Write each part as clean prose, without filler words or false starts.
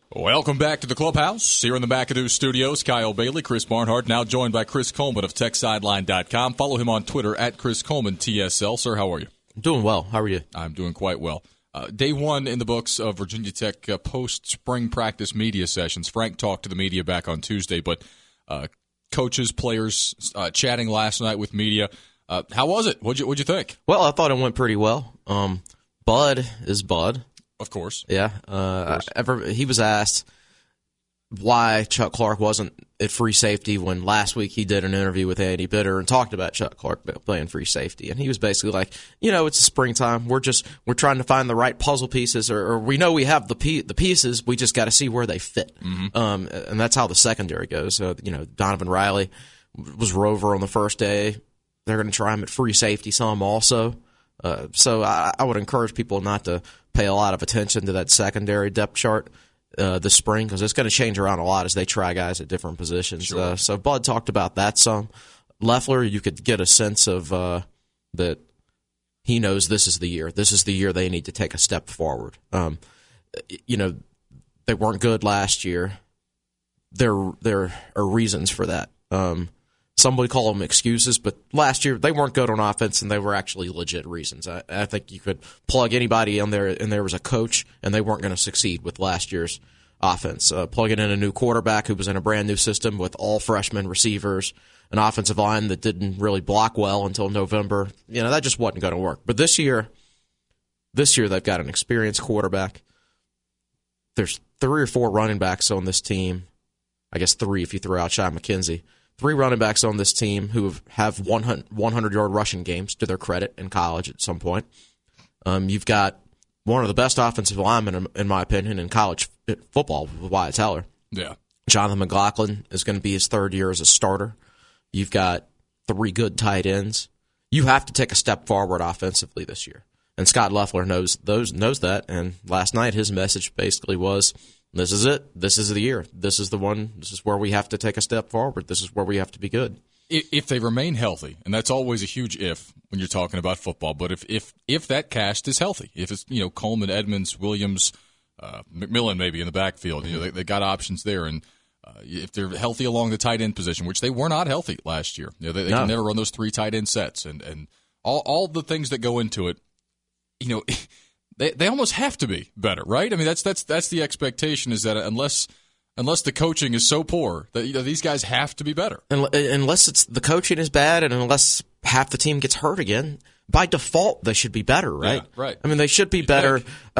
Welcome back to the Clubhouse. Here in the McAdoo Studios, Kyle Bailey, Chris Barnhart, now joined by Chris Coleman of TechSideline.com. Follow him on Twitter at Chris Coleman TSL. Sir, how are you? I'm doing well. How are you? I'm doing quite well. Day one in the books of Virginia Tech post-spring practice media sessions. Frank talked to the media back on Tuesday, but coaches, players chatting last night with media. How was it? What'd you think? Well, I thought it went pretty well. Bud is Bud. Of course. Yeah. He was asked why Chuck Clark wasn't at free safety when last week he did an interview with Andy Bitter and talked about Chuck Clark playing free safety. And he was basically like, it's springtime. We're trying to find the right puzzle pieces, or we know we have the pieces. We just got to see where they fit. Mm-hmm. And that's how the secondary goes. Donovan Riley was rover on the first day. They're going to try him at free safety some also. So I would encourage people not to pay a lot of attention to that secondary depth chart this spring, because it's going to change around a lot as they try guys at different positions. Sure. So Bud talked about that some. Leffler, you could get a sense of that he knows this is the year. This is the year they need to take a step forward. They weren't good last year. There are reasons for that. Some would call them excuses, but last year they weren't good on offense, and they were actually legit reasons. I think you could plug anybody in there, and there was a coach, and they weren't going to succeed with last year's offense. Plugging in a new quarterback who was in a brand new system with all freshman receivers, an offensive line that didn't really block well until November, that just wasn't going to work. But this year they've got an experienced quarterback. There's 3 or 4 running backs on this team. I guess 3 if you throw out Shai McKenzie. 3 running backs on this team who have 100-yard rushing games to their credit in college at some point. You've got one of the best offensive linemen, in my opinion, in college football with Wyatt Teller. Yeah. Jonathan McLaughlin is going to be his 3rd year as a starter. You've got 3 good tight ends. You have to take a step forward offensively this year. And Scott Leffler knows that. And last night his message basically was, this is it. This is the year. This is the one. This is where we have to take a step forward. This is where we have to be good. If they remain healthy, and that's always a huge if when you're talking about football, but if that cast is healthy, if it's Coleman, Edmonds, Williams, McMillan maybe in the backfield, they got options there, and if they're healthy along the tight end position, which they were not healthy last year, they can never run those 3 tight end sets, and all the things that go into it, They almost have to be better, right? I mean, that's the expectation, is that unless the coaching is so poor that these guys have to be better. Unless the coaching is bad, and unless half the team gets hurt again, by default they should be better, right? Yeah, right. I mean, they should be better.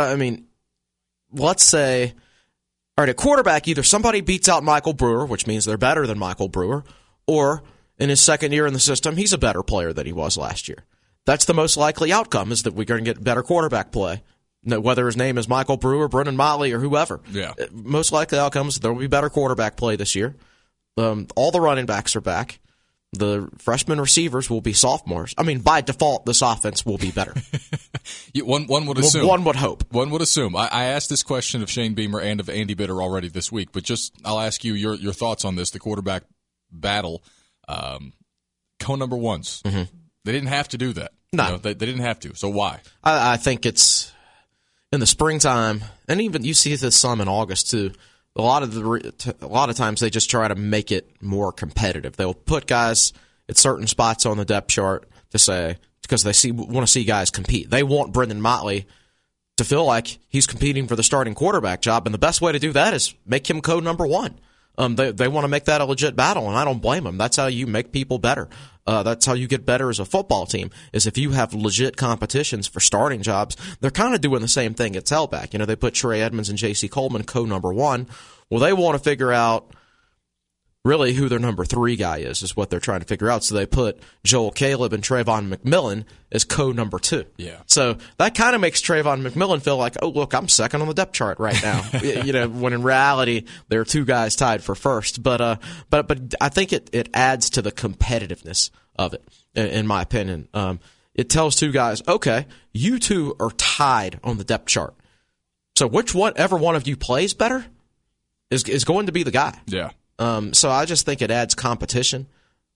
Let's say, all right, at quarterback, either somebody beats out Michael Brewer, which means they're better than Michael Brewer, or in his 2nd year in the system, he's a better player than he was last year. That's the most likely outcome, is that we're going to get better quarterback play. Whether his name is Michael Brewer, Brennan Motley, or whoever. Yeah. Most likely outcomes, there will be better quarterback play this year. All the running backs are back. The freshman receivers will be sophomores. I mean, by default, this offense will be better. One would assume. One would hope. One would assume. I asked this question of Shane Beamer and of Andy Bitter already this week, but I'll ask you your thoughts on this, the quarterback battle. Co-number ones. Mm-hmm. They didn't have to do that. No. They didn't have to. So why? I think it's in the springtime, and even you see this some in August too. A lot of times they just try to make it more competitive. They'll put guys at certain spots on the depth chart because they want to see guys compete. They want Brendan Motley to feel like he's competing for the starting quarterback job, and the best way to do that is make him number 1. They want to make that a legit battle, and I don't blame them. That's how you make people better. That's how you get better as a football team, is if you have legit competitions for starting jobs. They're kind of doing the same thing at tailback. They put Trey Edmonds and J.C. Coleman number 1. Well, they want to figure out really who their number 3 guy is what they're trying to figure out. So they put Joel Caleb and Trayvon McMillan as number 2. Yeah. So that kind of makes Trayvon McMillan feel like, oh, look, I'm second on the depth chart right now. When in reality, there are 2 guys tied for first. But I think it adds to the competitiveness of it, in my opinion. It tells 2 guys, okay, you 2 are tied on the depth chart. So whichever one of you plays better is going to be the guy. Yeah. So I just think it adds competition.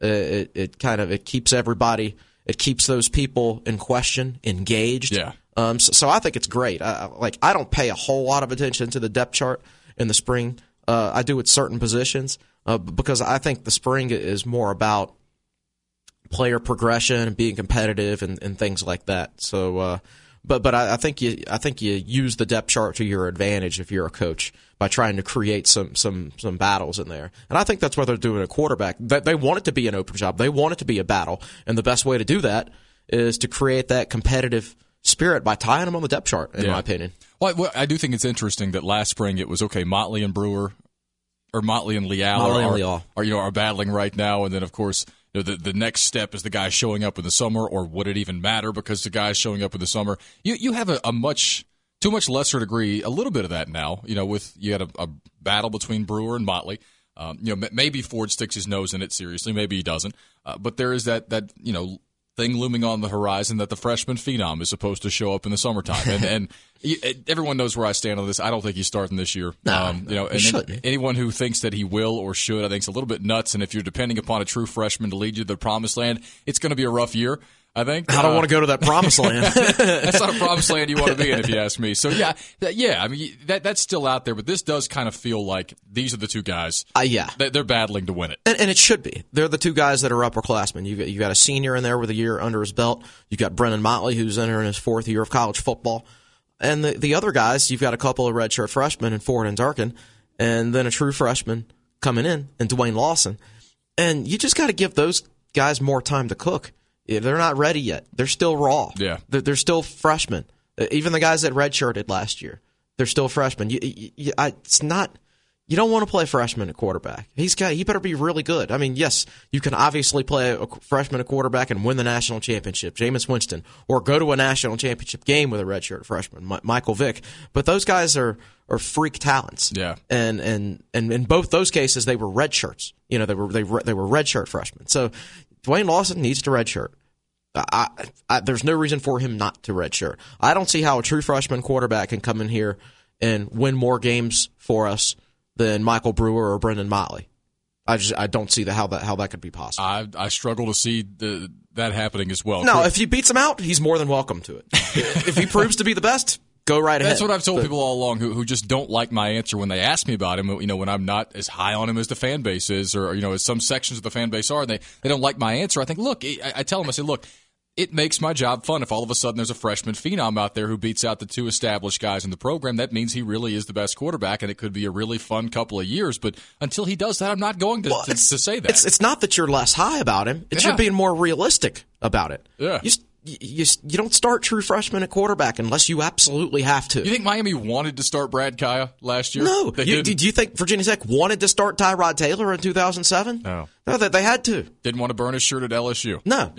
It keeps everybody, it keeps those people in question engaged. Yeah. So I think it's great. I don't pay a whole lot of attention to the depth chart in the spring. I do at certain positions because I think the spring is more about player progression and being competitive and things like that. So, but I think you use the depth chart to your advantage if you're a coach by trying to create some battles in there. And I think that's what they're doing at quarterback. They want it to be an open job. They want it to be a battle. And the best way to do that is to create that competitive spirit by tying them on the depth chart, in my opinion. Well, I do think it's interesting that last spring it was, okay, Motley and Brewer, or Motley and Leal are battling right now. And then, of course, the next step is the guy showing up in the summer, or would it even matter because the guy's showing up in the summer? You have a to a much lesser degree, a little bit of that now. With you had a battle between Brewer and Motley. Maybe Ford sticks his nose in it seriously, maybe he doesn't. But there is that thing looming on the horizon that the freshman phenom is supposed to show up in the summertime, and everyone knows where I stand on this. I don't think he's starting this year. Anyone who thinks that he will or should, I think, is a little bit nuts. And if you're depending upon a true freshman to lead you to the promised land, it's going to be a rough year, I think. I don't want to go to that promised land. That's not a promised land you want to be in, if you ask me. So I mean that's still out there, but this does kind of feel like these are the two guys. They're battling to win it, and it should be. They're the two guys that are upperclassmen. You got a senior in there with a year under his belt. You got Brennan Motley, who's entering his fourth year of college football, and the other guys. You've got a couple of redshirt freshmen in Ford and Durkin, and then a true freshman coming in Dwayne Lawson, and you just got to give those guys more time to cook. They're not ready yet. They're still raw. Yeah. They're still freshmen. Even the guys that redshirted last year, they're still freshmen. It's not. You don't want to play freshman at quarterback. He better be really good. I mean, yes, you can obviously play a freshman at quarterback and win the national championship, Jameis Winston, or go to a national championship game with a redshirt freshman, Michael Vick. But those guys are freak talents. Yeah. And in both those cases, they were redshirts. They were redshirt freshmen. So Dwayne Lawson needs to redshirt. There's no reason for him not to redshirt. I don't see how a true freshman quarterback can come in here and win more games for us than Michael Brewer or Brendan Motley. I don't see how that could be possible. I struggle to see that happening as well. No, if he beats him out, he's more than welcome to it. If he proves to be the best, go right ahead. That's what I've told people all along who just don't like my answer when they ask me about him. When I'm not as high on him as the fan base is, or as some sections of the fan base are, and they don't like my answer. I think, look, I tell them, I say, look, it makes my job fun if all of a sudden there's a freshman phenom out there who beats out the two established guys in the program. That means he really is the best quarterback, and it could be a really fun couple of years. But until he does that, I'm not going to say that. It's not that you're less high about him. It's you're being more realistic about it. Yeah. You don't start true freshmen at quarterback unless you absolutely have to. You think Miami wanted to start Brad Kaya last year? No. Do you think Virginia Tech wanted to start Tyrod Taylor in 2007? No. No, they had to. Didn't want to burn his shirt at LSU. No.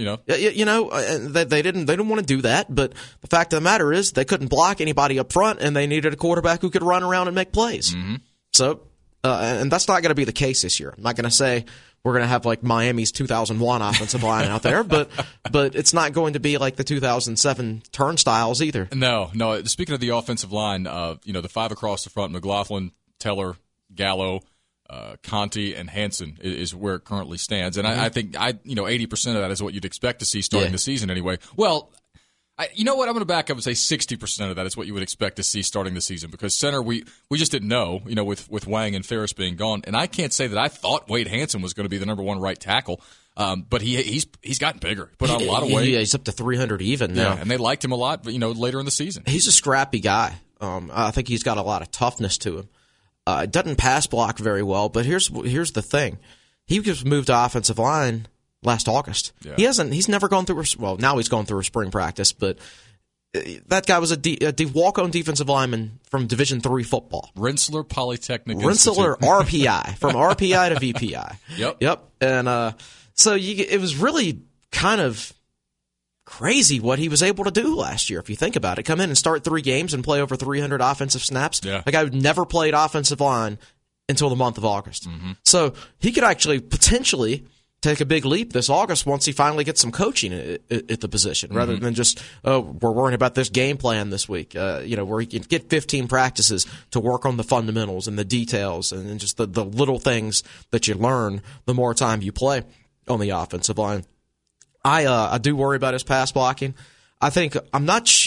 They didn't want to do that, but the fact of the matter is they couldn't block anybody up front, and they needed a quarterback who could run around and make plays. Mm-hmm. So, and that's not going to be the case this year. I'm not going to say we're going to have like Miami's 2001 offensive line out there, but it's not going to be like the 2007 turnstiles either. No. Speaking of the offensive line, the five across the front: McLaughlin, Teller, Gallo, Conti, and Hansen is where it currently stands. And I think 80% of that is what you'd expect to see starting the season anyway. Well, you know what? I'm going to back up and say 60% of that is what you would expect to see starting the season, because center we just didn't know, with Wang and Ferris being gone. And I can't say that I thought Wade Hansen was going to be the number one right tackle, but he's gotten bigger, put on a lot of weight. Yeah, he's up to 300 even now. Yeah, and they liked him a lot, later in the season. He's a scrappy guy. I think he's got a lot of toughness to him. Doesn't pass block very well, but here's the thing: he just moved to offensive line last August. Yeah. He's never gone through. Now he's going through a spring practice, but that guy was a walk-on defensive lineman from Division III football. Rensselaer Polytechnic Rensselaer Institute. RPI, from RPI to VPI. Yep. And so it was really kind of crazy what he was able to do last year, if you think about it. Come in and start 3 games and play over 300 offensive snaps. Yeah. A guy who never played offensive line until the month of August. Mm-hmm. So he could actually potentially take a big leap this August once he finally gets some coaching at the position, rather than just, we're worrying about this game plan this week, where he can get 15 practices to work on the fundamentals and the details and just the little things that you learn the more time you play on the offensive line. I do worry about his pass blocking. I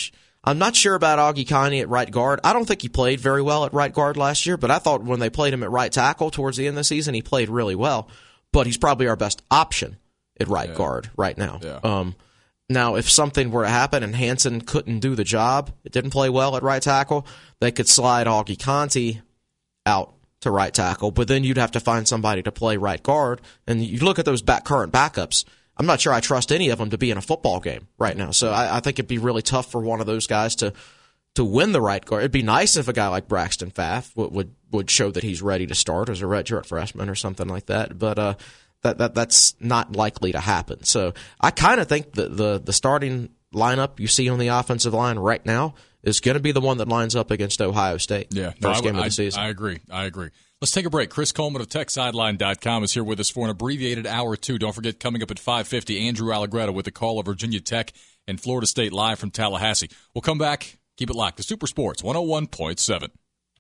I'm not sure about Augie Connie at right guard. I don't think he played very well at right guard last year, but I thought when they played him at right tackle towards the end of the season, he played really well. But he's probably our best option at right guard right now. Yeah. Now, if something were to happen and Hansen couldn't do the job, it didn't play well at right tackle, they could slide Augie Conti out to right tackle, but then you'd have to find somebody to play right guard. And you look at those current backups, I'm not sure I trust any of them to be in a football game right now. So I think it'd be really tough for one of those guys to win the right guard. It'd be nice if a guy like Braxton Pfaff would show that he's ready to start as a redshirt freshman or something like that. But that's not likely to happen. So I kind of think that the starting lineup you see on the offensive line right now is going to be the one that lines up against Ohio State. Yeah, first game of the season. I agree. Let's take a break. Chris Coleman of TechSideline.com is here with us for an abbreviated hour 2. Don't forget, coming up at 5:50, Andrew Allegretto with the call of Virginia Tech and Florida State live from Tallahassee. We'll come back. Keep it locked to Super Sports 101.7.